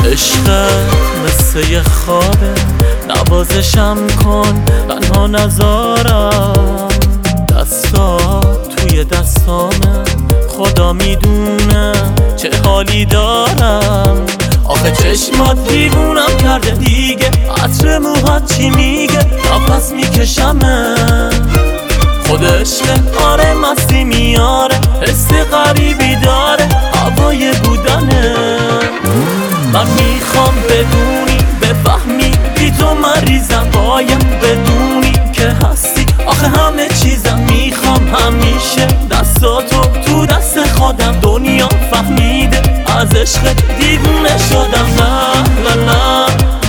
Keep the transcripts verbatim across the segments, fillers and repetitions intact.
عشقت مثل یه خوابه، نوازشم کن تنها نذارم. دستات توی دستامه، خدا میدونه چه حالی دارم. آخه چشمات دیوونم کرده دیگه، عطر موهات چی میگه، نفس میکشمه. خود عشق آره مستی میاره، حس غریبی داره هوای بودنه. من میخوام بدونی بفهمی بی تو مریضم، باید بدونی که هستی آخه همه چیزم. میخوام همیشه دستاتو تو دست خودم، دنیا فهمیده از عشق دیوونه شدم. لا لا لا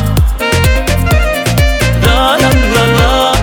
لا لا لا لا.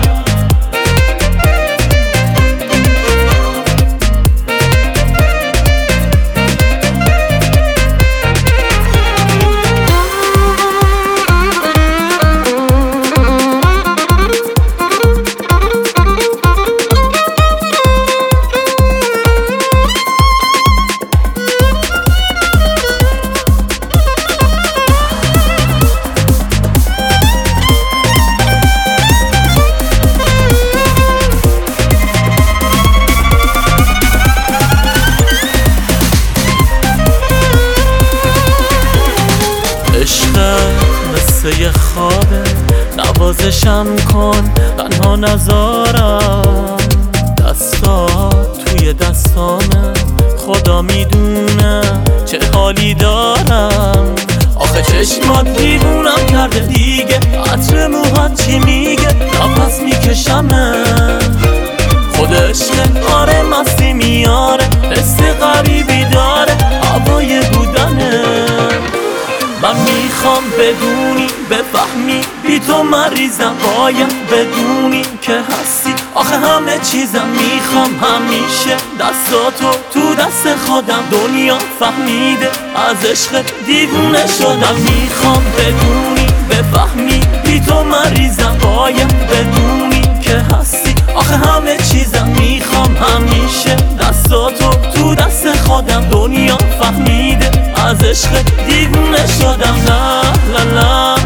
عشقت مثل یه خوابه، نوازشم کن تنها نذارم. دستات توی دستامه، خدا میدونه چه حالی دارم. آخه چشمات دیوونم کرده دیگه، عطر موهات چی میگه، نفس میکشمه. خود عشق آره مستی میاره، حس غریبی داره هوای بودنه. من میخوام بدونی بفهمی بی تو مریضم، باید بدونی که هستی آخه همه چیزم. میخوام همیشه دستاتو تو دست خودم، دنیا فهمیده از عشق دیوونه شدم. میخوام بدونی بفهمی بی تو مریضم، باید بدونی که هستی آخه همه چیزم. میخوام همیشه دستاتو تو دست خودم، دنیا فهمیده از عشق دیوونه شدم. لا لا لا